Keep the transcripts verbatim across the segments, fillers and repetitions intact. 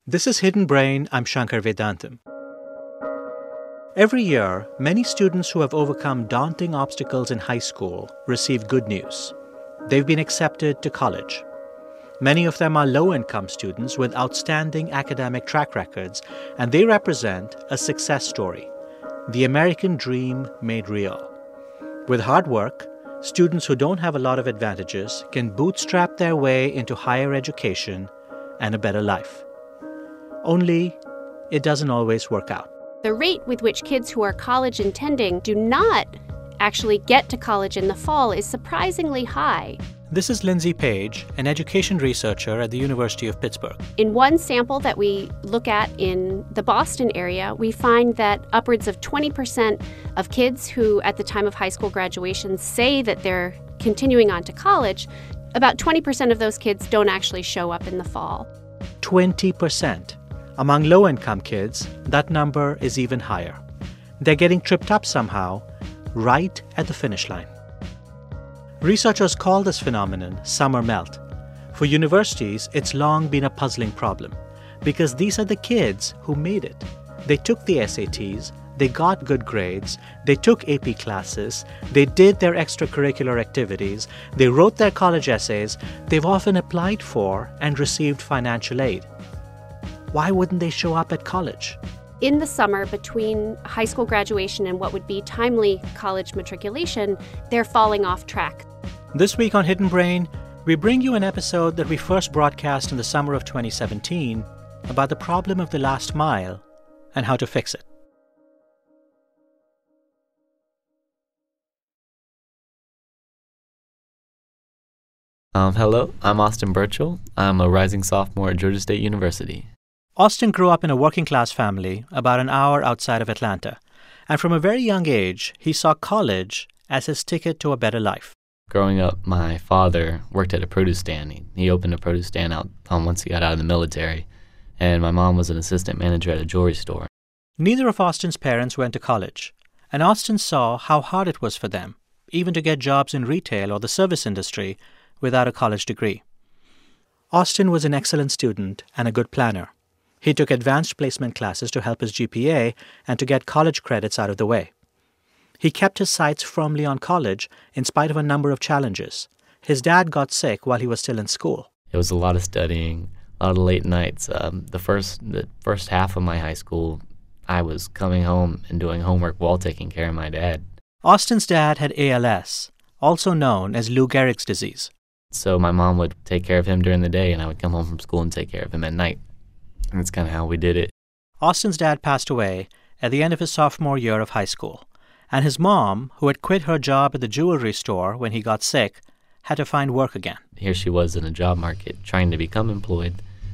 This is Hidden Brain. I'm Shankar Vedantam. Every year, many students who have overcome daunting obstacles in high school receive good news. They've been accepted to college. Many of them are low-income students with outstanding academic track records, and they represent a success story, the American dream made real. With hard work, students who don't have a lot of advantages can bootstrap their way into higher education and a better life. Only, it doesn't always work out. The rate with which kids who are college intending do not actually get to college in the fall is surprisingly high. This is Lindsay Page, an education researcher at the University of Pittsburgh. In one sample that we look at in the Boston area, we find that upwards of twenty percent of kids who, at the time of high school graduation, say that they're continuing on to college, about twenty percent of those kids don't actually show up in the fall. twenty percent. Among low-income kids, that number is even higher. They're getting tripped up somehow, right at the finish line. Researchers call this phenomenon summer melt. For universities, it's long been a puzzling problem because these are the kids who made it. They took the S A Ts, they got good grades, they took A P classes, they did their extracurricular activities, they wrote their college essays, they've often applied for and received financial aid. Why wouldn't they show up at college? In the summer between high school graduation and what would be timely college matriculation, they're falling off track. This week on Hidden Brain, we bring you an episode that we first broadcast in the summer of twenty seventeen about the problem of the last mile and how to fix it. Um, hello, I'm Austin Burchell. I'm a rising sophomore at Georgia State University. Austin grew up in a working-class family about an hour outside of Atlanta. And from a very young age, he saw college as his ticket to a better life. Growing up, my father worked at a produce stand. He, he opened a produce stand out um, once he got out of the military. And my mom was an assistant manager at a jewelry store. Neither of Austin's parents went to college. And Austin saw how hard it was for them, even to get jobs in retail or the service industry without a college degree. Austin was an excellent student and a good planner. He took advanced placement classes to help his G P A and to get college credits out of the way. He kept his sights firmly on college in spite of a number of challenges. His dad got sick while he was still in school. It was a lot of studying, a lot of late nights. Um, the first the first half of my high school, I was coming home and doing homework while taking care of my dad. Austin's dad had A L S, also known as Lou Gehrig's disease. So my mom would take care of him during the day, and I would come home from school and take care of him at night. And that's kind of how we did it. Austin's dad passed away at the end of his sophomore year of high school, and his mom, who had quit her job at the jewelry store when he got sick, had to find work again. Here she was in a job market trying to become employed,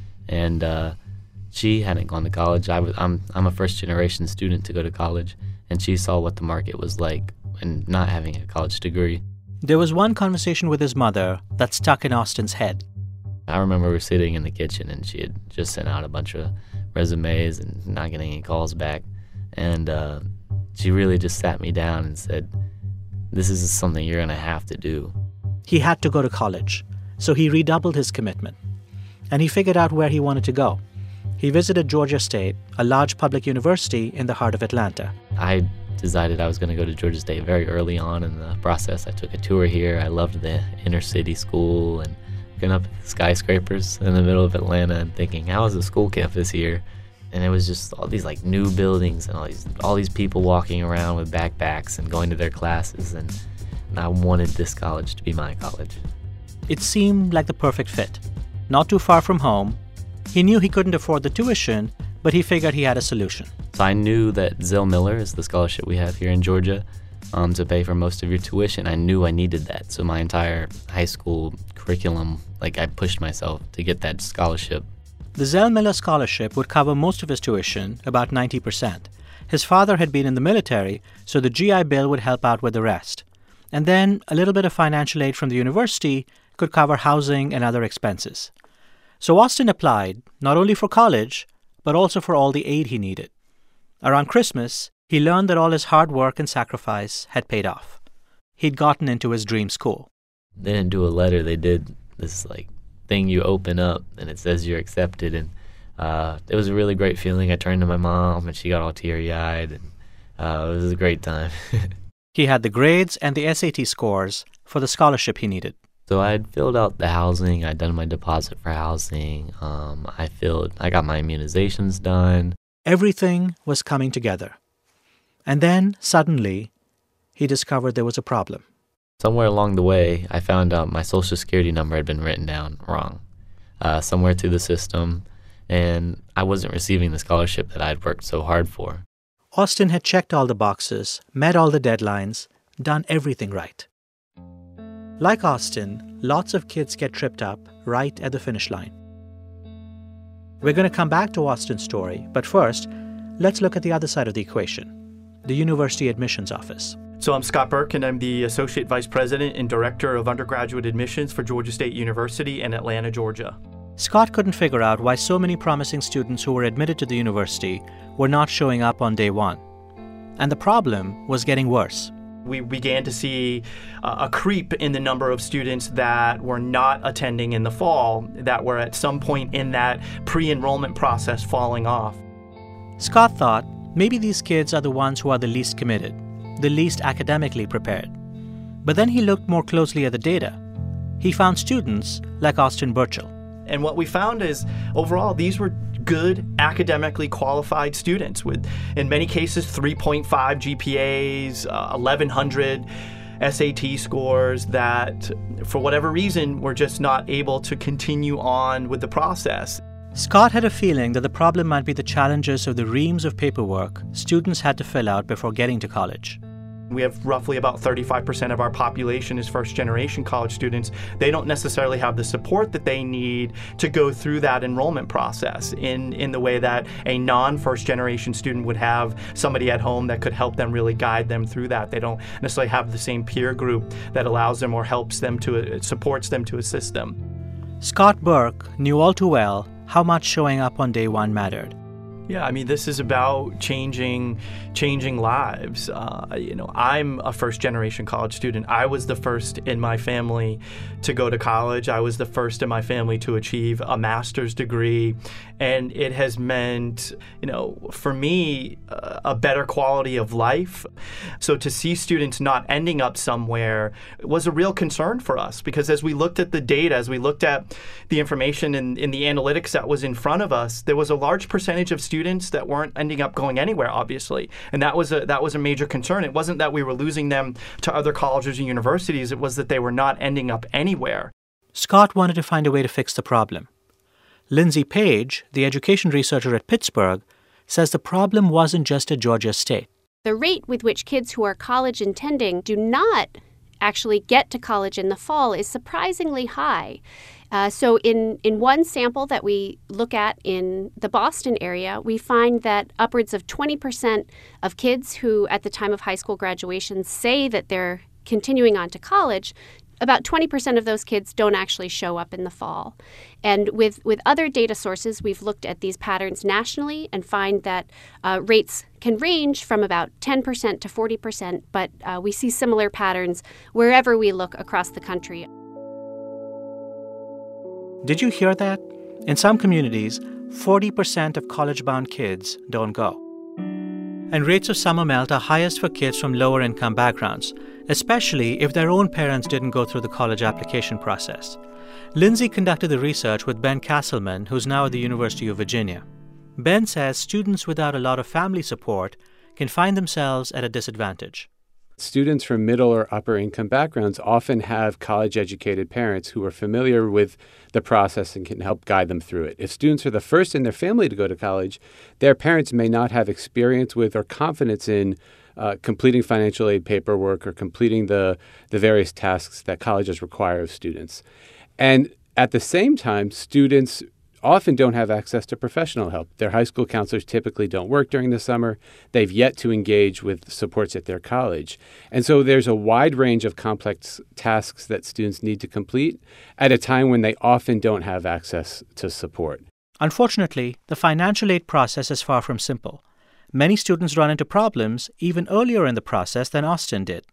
and uh, she hadn't gone to college. I was, I'm, I'm a first-generation student to go to college, and she saw what the market was like and not having a college degree. There was one conversation with his mother that stuck in Austin's head. I remember we were sitting in the kitchen, and she had just sent out a bunch of resumes and not getting any calls back. And uh, she really just sat me down and said, this is something you're going to have to do. He had to go to college, so he redoubled his commitment. And he figured out where he wanted to go. He visited Georgia State, a large public university in the heart of Atlanta. I decided I was going to go to Georgia State very early on in the process. I took a tour here. I loved the inner city school and looking up at the skyscrapers in the middle of Atlanta and thinking, how is the school campus here? And it was just all these like new buildings and all these all these people walking around with backpacks and going to their classes, and, and I wanted this college to be my college. It seemed like the perfect fit. Not too far from home. He knew he couldn't afford the tuition, but he figured he had a solution. So I knew that Zell Miller is the scholarship we have here in Georgia um, to pay for most of your tuition. I knew I needed that. So my entire high school curriculum, like I pushed myself to get that scholarship. The Zell Miller Scholarship would cover most of his tuition, about ninety percent. His father had been in the military, so the G I Bill would help out with the rest. And then a little bit of financial aid from the university could cover housing and other expenses. So Austin applied, not only for college, but also for all the aid he needed. Around Christmas, he learned that all his hard work and sacrifice had paid off. He'd gotten into his dream school. They didn't do a letter. They did this, like, thing you open up, and it says you're accepted. And uh, it was a really great feeling. I turned to my mom, and she got all teary-eyed, and uh, it was a great time. He had the grades and the S A T scores for the scholarship he needed. So I had filled out the housing. I'd done my deposit for housing. Um, I filled. I got my immunizations done. Everything was coming together. And then, suddenly, he discovered there was a problem. Somewhere along the way, I found out my Social Security number had been written down wrong, uh, somewhere through the system, and I wasn't receiving the scholarship that I'd worked so hard for. Austin had checked all the boxes, met all the deadlines, done everything right. Like Austin, lots of kids get tripped up right at the finish line. We're going to come back to Austin's story, but first, let's look at the other side of the equation, the University Admissions Office. So I'm Scott Burke, and I'm the Associate Vice President and Director of Undergraduate Admissions for Georgia State University in Atlanta, Georgia. Scott couldn't figure out why so many promising students who were admitted to the university were not showing up on day one. And the problem was getting worse. We began to see uh, a creep in the number of students that were not attending in the fall, that were at some point in that pre-enrollment process falling off. Scott thought maybe these kids are the ones who are the least committed, the least academically prepared. But then he looked more closely at the data. He found students like Austin Burchell. And what we found is, overall, these were good, academically qualified students with, in many cases, three point five G P As, uh, eleven hundred S A T scores that, for whatever reason, were just not able to continue on with the process. Scott had a feeling that the problem might be the challenges of the reams of paperwork students had to fill out before getting to college. We have roughly about thirty-five percent of our population is first-generation college students. They don't necessarily have the support that they need to go through that enrollment process in, in the way that a non-first-generation student would have somebody at home that could help them really guide them through that. They don't necessarily have the same peer group that allows them or helps them to, supports them to assist them. Scott Burke knew all too well how much showing up on day one mattered. Yeah, I mean, this is about changing changing lives. Uh, you know, I'm a first-generation college student. I was the first in my family to go to college. I was the first in my family to achieve a master's degree. And it has meant, you know, for me, uh, a better quality of life. So to see students not ending up somewhere was a real concern for us, because as we looked at the data, as we looked at the information in, in the analytics that was in front of us, there was a large percentage of students students that weren't ending up going anywhere, obviously. And that was a that was a major concern. It wasn't that we were losing them to other colleges and universities. It was that they were not ending up anywhere. Scott wanted to find a way to fix the problem. Lindsay Page, the education researcher at Pittsburgh, says the problem wasn't just at Georgia State. The rate with which kids who are college intending do not actually get to college in the fall is surprisingly high. Uh, so in, in one sample that we look at in the Boston area, we find that upwards of twenty percent of kids who at the time of high school graduation say that they're continuing on to college, about twenty percent of those kids don't actually show up in the fall. And with, with other data sources, we've looked at these patterns nationally and find that uh, rates can range from about ten percent to forty percent, but uh, we see similar patterns wherever we look across the country. Did you hear that? In some communities, forty percent of college-bound kids don't go. And rates of summer melt are highest for kids from lower-income backgrounds, especially if their own parents didn't go through the college application process. Lindsay conducted the research with Ben Castleman, who's now at the University of Virginia. Ben says students without a lot of family support can find themselves at a disadvantage. Students from middle or upper income backgrounds often have college-educated parents who are familiar with the process and can help guide them through it. If students are the first in their family to go to college, their parents may not have experience with or confidence in uh, completing financial aid paperwork or completing the, the various tasks that colleges require of students. And at the same time, students often don't have access to professional help. Their high school counselors typically don't work during the summer. They've yet to engage with supports at their college. And so there's a wide range of complex tasks that students need to complete at a time when they often don't have access to support. Unfortunately, the financial aid process is far from simple. Many students run into problems even earlier in the process than Austin did.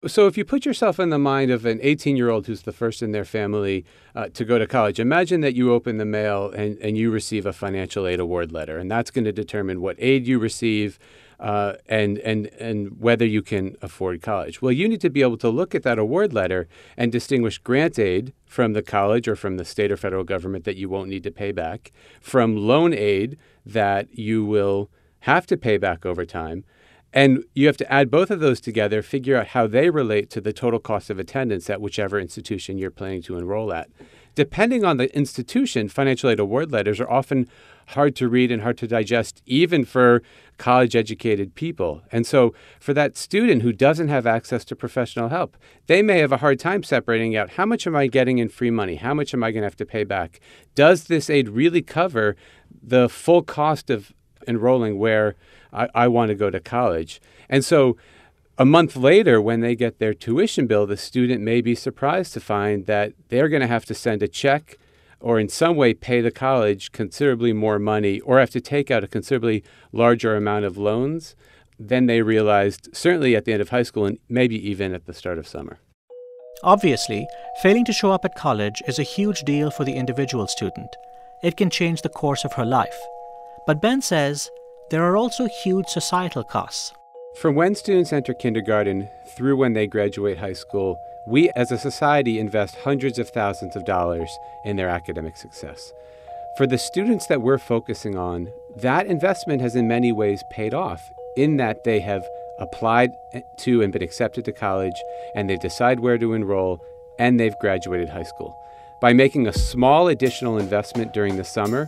So if you put yourself in the mind of an eighteen-year-old who's the first in their family uh, to go to college, imagine that you open the mail and, and you receive a financial aid award letter, and that's going to determine what aid you receive uh, and, and, and whether you can afford college. Well, you need to be able to look at that award letter and distinguish grant aid from the college or from the state or federal government that you won't need to pay back, from loan aid that you will have to pay back over time. And you have to add both of those together, figure out how they relate to the total cost of attendance at whichever institution you're planning to enroll at. Depending on the institution, financial aid award letters are often hard to read and hard to digest, even for college-educated people. And so for that student who doesn't have access to professional help, they may have a hard time separating out how much am I getting in free money? How much am I going to have to pay back? Does this aid really cover the full cost of enrolling where I, I want to go to college? And so a month later, when they get their tuition bill, the student may be surprised to find that they're going to have to send a check or in some way pay the college considerably more money or have to take out a considerably larger amount of loans than they realized, certainly at the end of high school and maybe even at the start of summer. Obviously, failing to show up at college is a huge deal for the individual student. It can change the course of her life. But Ben says there are also huge societal costs. From when students enter kindergarten through when they graduate high school, we as a society invest hundreds of thousands of dollars in their academic success. For the students that we're focusing on, that investment has in many ways paid off in that they have applied to and been accepted to college, and they decide where to enroll, and they've graduated high school. By making a small additional investment during the summer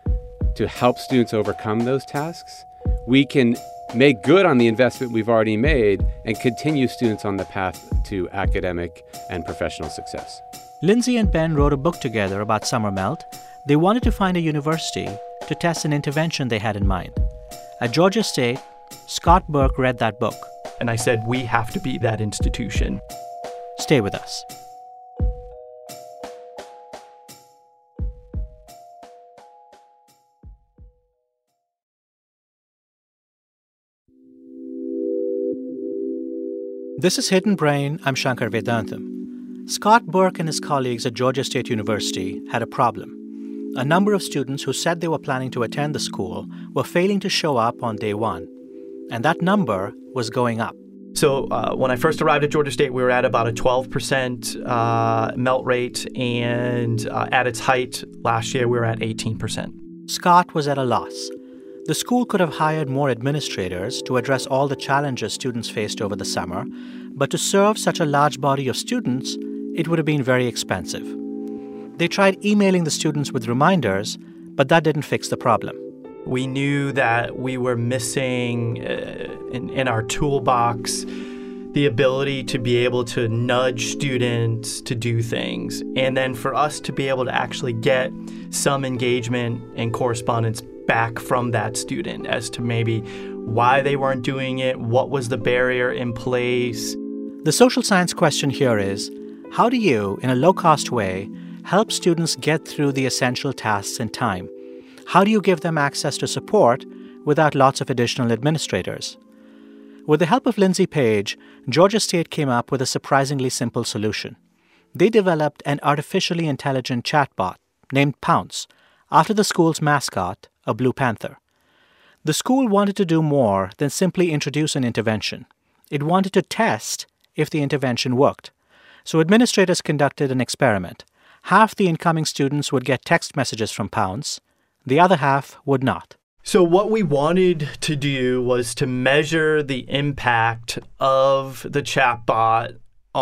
to help students overcome those tasks, we can make good on the investment we've already made and continue students on the path to academic and professional success. Lindsay and Ben wrote a book together about summer melt. They wanted to find a university to test an intervention they had in mind. At Georgia State, Scott Burke read that book. And I said, we have to be that institution. Stay with us. This is Hidden Brain. I'm Shankar Vedantam. Scott Burke and his colleagues at Georgia State University had a problem. A number of students who said they were planning to attend the school were failing to show up on day one. And that number was going up. So uh, when I first arrived at Georgia State, we were at about a twelve percent uh, melt rate. And uh, at its height last year, we were at eighteen percent. Scott was at a loss. The school could have hired more administrators to address all the challenges students faced over the summer, but to serve such a large body of students, it would have been very expensive. They tried emailing the students with reminders, but that didn't fix the problem. We knew that we were missing uh, in, in our toolbox the ability to be able to nudge students to do things, and then for us to be able to actually get some engagement and correspondence back from that student as to maybe why they weren't doing it, what was the barrier in place. The social science question here is, how do you, in a low-cost way, help students get through the essential tasks in time? How do you give them access to support without lots of additional administrators? With the help of Lindsay Page, Georgia State came up with a surprisingly simple solution. They developed an artificially intelligent chatbot named Pounce, after the school's mascot, a blue panther. The school wanted to do more than simply introduce an intervention. It wanted to test if the intervention worked. So administrators conducted an experiment. Half the incoming students would get text messages from Pounce. The other half would not. So what we wanted to do was to measure the impact of the chatbot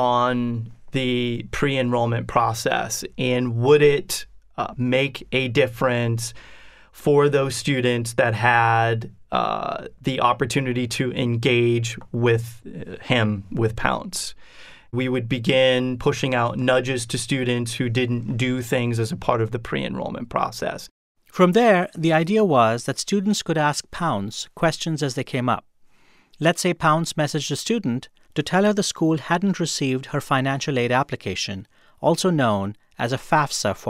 on the pre-enrollment process, and would it uh, make a difference for those students that had uh, the opportunity to engage with him, with Pounce. We would begin pushing out nudges to students who didn't do things as a part of the pre-enrollment process. From there, the idea was that students could ask Pounce questions as they came up. Let's say Pounce messaged a student to tell her the school hadn't received her financial aid application, also known as a FAFSA form.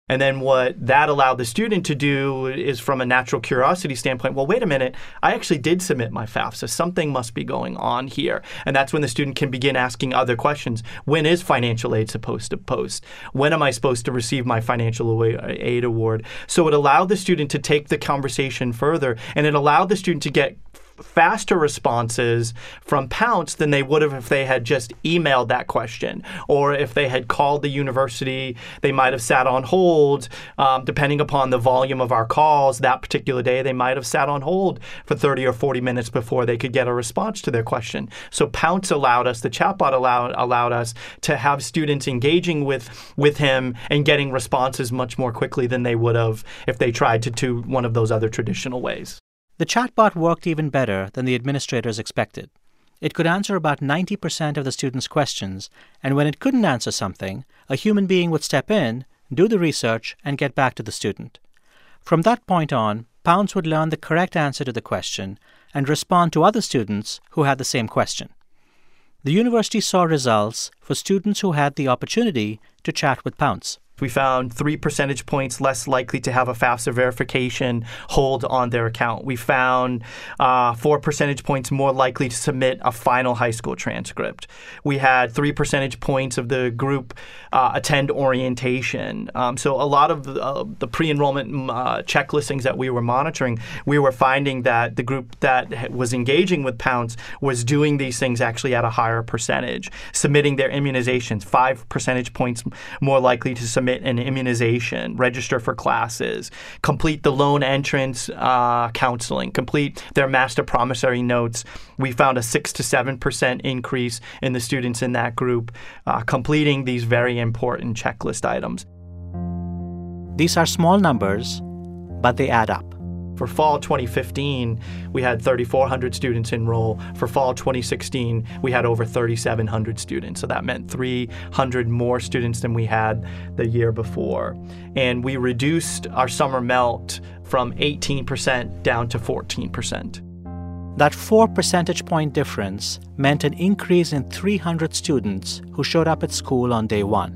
And then what that allowed the student to do is, from a natural curiosity standpoint, well, wait a minute, I actually did submit my FAFSA. Something must be going on here. And that's when the student can begin asking other questions. When is financial aid supposed to post? When am I supposed to receive my financial aid award? So it allowed the student to take the conversation further, and it allowed the student to get faster responses from Pounce than they would have if they had just emailed that question, or if they had called the university. They might have sat on hold. Um, depending upon the volume of our calls that particular day, they might have sat on hold for thirty or forty minutes before they could get a response to their question. So Pounce allowed us, the chatbot allowed allowed us to have students engaging with with him and getting responses much more quickly than they would have if they tried to do one of those other traditional ways. The chatbot worked even better than the administrators expected. It could answer about ninety percent of the students' questions, and when it couldn't answer something, a human being would step in, do the research, and get back to the student. From that point on, Pounce would learn the correct answer to the question and respond to other students who had the same question. The university saw results for students who had the opportunity to chat with Pounce. We found three percentage points less likely to have a FAFSA verification hold on their account. We found uh, four percentage points more likely to submit a final high school transcript. We had three percentage points of the group uh, attend orientation. Um, so a lot of the, uh, the pre-enrollment uh, check listings that we were monitoring, we were finding that the group that was engaging with Pounce was doing these things actually at a higher percentage, submitting their immunizations, five percentage points more likely to submit an immunization, register for classes, complete the loan entrance uh, counseling, complete their master promissory notes. We found a six to seven percent increase in the students in that group uh, completing these very important checklist items. These are small numbers, but they add up. For fall twenty fifteen, we had three thousand four hundred students enroll. For fall twenty sixteen, we had over three thousand seven hundred students. So that meant three hundred more students than we had the year before. And we reduced our summer melt from eighteen percent down to fourteen percent. That four percentage point difference meant an increase in three hundred students who showed up at school on day one.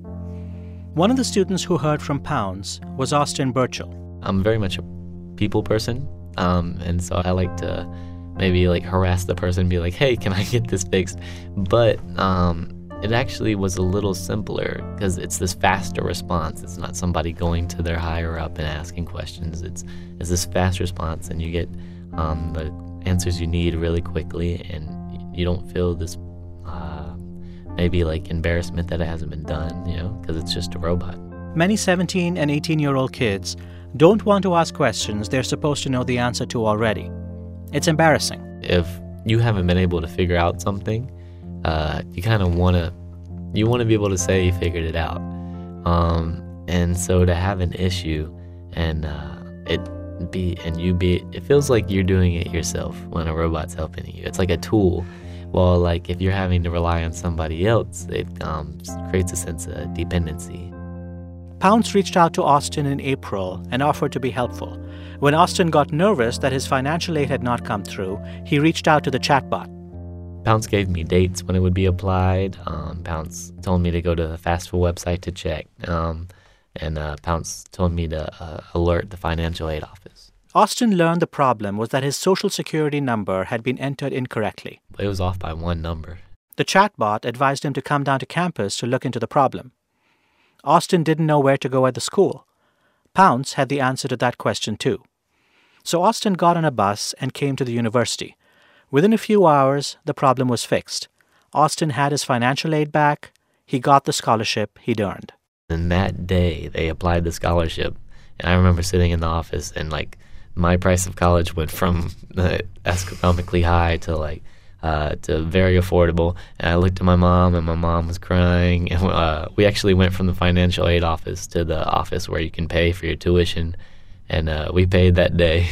One of the students who heard from Pounce was Austin Burchell. I'm very much a people person, um, and so I like to maybe like harass the person and be like, hey, can I get this fixed? But um, it actually was a little simpler because it's this faster response. It's not somebody going to their higher up and asking questions. It's, it's this fast response, and you get um, the answers you need really quickly, and you don't feel this uh, maybe like embarrassment that it hasn't been done, you know, because it's just a robot. Many seventeen and eighteen-year-old kids don't want to ask questions they're supposed to know the answer to already. It's embarrassing. If you haven't been able to figure out something, uh, you kind of want to you want to be able to say you figured it out. Um, and so to have an issue and uh, it be and you be it feels like you're doing it yourself when a robot's helping you. It's like a tool. Well, like if you're having to rely on somebody else, it um, creates a sense of dependency. Pounce reached out to Austin in April and offered to be helpful. When Austin got nervous that his financial aid had not come through, he reached out to the chatbot. Pounce gave me dates when it would be applied. Um, Pounce told me to go to the FAFSA website to check. Um, and uh, Pounce told me to uh, alert the financial aid office. Austin learned the problem was that his Social Security number had been entered incorrectly. It was off by one number. The chatbot advised him to come down to campus to look into the problem. Austin didn't know where to go at the school. Pounce had the answer to that question, too. So Austin got on a bus and came to the university. Within a few hours, the problem was fixed. Austin had his financial aid back. He got the scholarship he'd earned. And that day, they applied the scholarship. And I remember sitting in the office, and, like, my price of college went from uh, astronomically high to, like, Uh, to very affordable. And I looked at my mom, and my mom was crying. And uh, we actually went from the financial aid office to the office where you can pay for your tuition. And uh, we paid that day.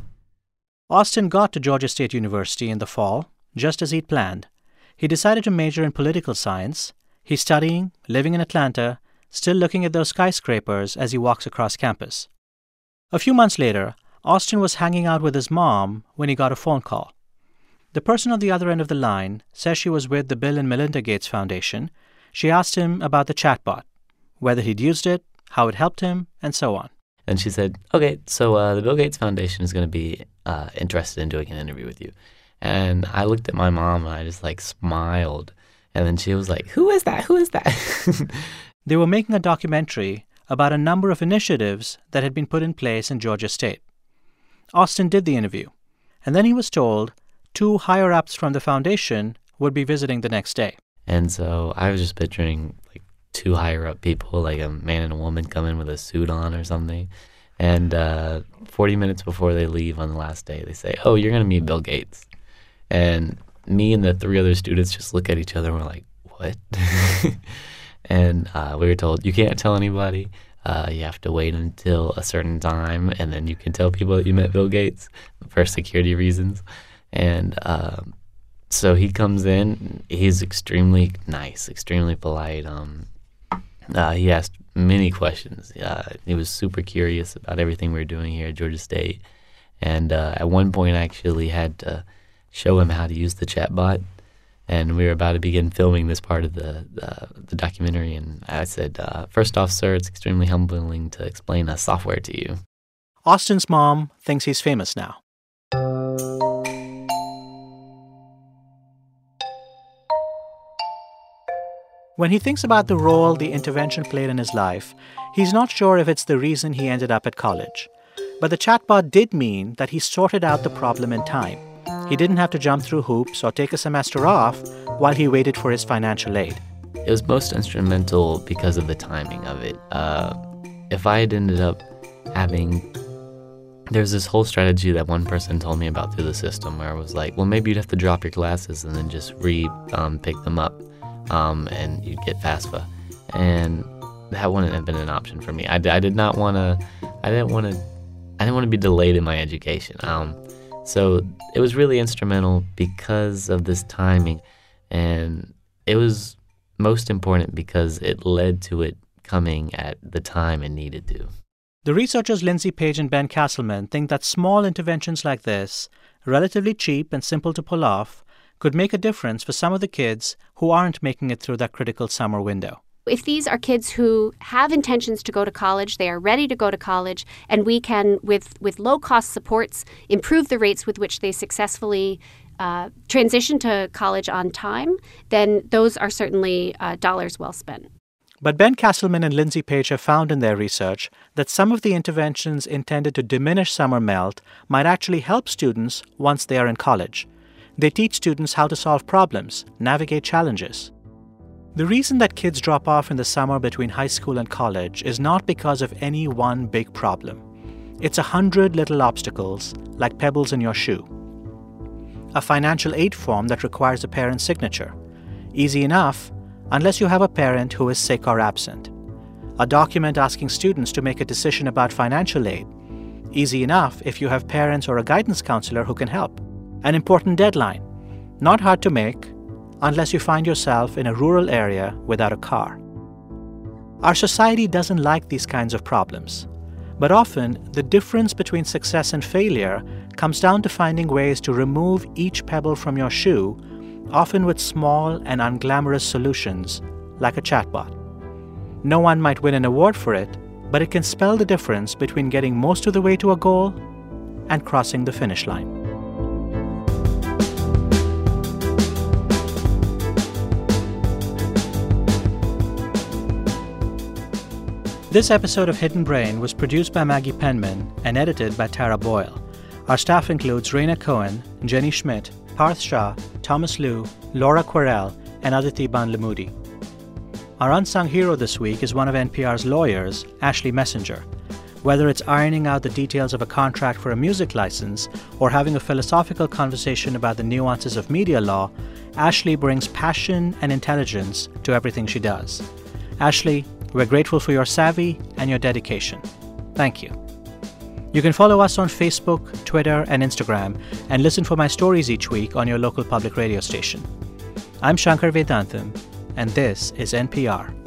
Austin got to Georgia State University in the fall, just as he'd planned. He decided to major in political science. He's studying, living in Atlanta, still looking at those skyscrapers as he walks across campus. A few months later, Austin was hanging out with his mom when he got a phone call. The person on the other end of the line says she was with the Bill and Melinda Gates Foundation. She asked him about the chatbot, whether he'd used it, how it helped him, and so on. And she said, okay, so uh, the Bill Gates Foundation is going to be uh, interested in doing an interview with you. And I looked at my mom and I just like smiled. And then she was like, who is that? Who is that? They were making a documentary about a number of initiatives that had been put in place in Georgia State. Austin did the interview, and then he was told two higher-ups from the foundation would be visiting the next day. And so I was just picturing like two higher-up people, like a man and a woman come in with a suit on or something. And uh, forty minutes before they leave on the last day, they say, oh, you're going to meet Bill Gates. And me and the three other students just look at each other and we're like, what? And uh, we were told, you can't tell anybody. Uh, you have to wait until a certain time, and then you can tell people that you met Bill Gates for security reasons. And um, so he comes in. He's extremely nice, extremely polite. Um, uh, he asked many questions. Uh, he was super curious about everything we were doing here at Georgia State. And uh, at one point, I actually had to show him how to use the chatbot. And we were about to begin filming this part of the uh, the documentary. And I said, uh, first off, sir, it's extremely humbling to explain a software to you. Austin's mom thinks he's famous now. When he thinks about the role the intervention played in his life, he's not sure if it's the reason he ended up at college. But the chatbot did mean that he sorted out the problem in time. He didn't have to jump through hoops or take a semester off while he waited for his financial aid. It was most instrumental because of the timing of it. Uh, if I had ended up having... There's this whole strategy that one person told me about through the system where it was like, well, maybe you'd have to drop your classes and then just re-pick um, them up, um, and you'd get FAFSA. And that wouldn't have been an option for me. I, I did not want to... I didn't want to... I didn't want to be delayed in my education. Um, So it was really instrumental because of this timing, and it was most important because it led to it coming at the time it needed to. The researchers Lindsay Page and Ben Castleman think that small interventions like this, relatively cheap and simple to pull off, could make a difference for some of the kids who aren't making it through that critical summer window. If these are kids who have intentions to go to college, they are ready to go to college, and we can, with, with low-cost supports, improve the rates with which they successfully uh, transition to college on time, then those are certainly uh, dollars well spent. But Ben Castleman and Lindsay Page have found in their research that some of the interventions intended to diminish summer melt might actually help students once they are in college. They teach students how to solve problems, navigate challenges. The reason that kids drop off in the summer between high school and college is not because of any one big problem. It's a hundred little obstacles, like pebbles in your shoe. A financial aid form that requires a parent's signature. Easy enough, unless you have a parent who is sick or absent. A document asking students to make a decision about financial aid. Easy enough if you have parents or a guidance counselor who can help. An important deadline. Not hard to make, unless you find yourself in a rural area without a car. Our society doesn't like these kinds of problems, but often the difference between success and failure comes down to finding ways to remove each pebble from your shoe, often with small and unglamorous solutions, like a chatbot. No one might win an award for it, but it can spell the difference between getting most of the way to a goal and crossing the finish line. This episode of Hidden Brain was produced by Maggie Penman and edited by Tara Boyle. Our staff includes Raina Cohen, Jenny Schmidt, Parth Shah, Thomas Liu, Laura Querelle, and Aditi Banlamudi. Our unsung hero this week is one of N P R's lawyers, Ashley Messenger. Whether it's ironing out the details of a contract for a music license or having a philosophical conversation about the nuances of media law, Ashley brings passion and intelligence to everything she does. Ashley, we're grateful for your savvy and your dedication. Thank you. You can follow us on Facebook, Twitter, and Instagram, and listen for my stories each week on your local public radio station. I'm Shankar Vedantam, and this is N P R.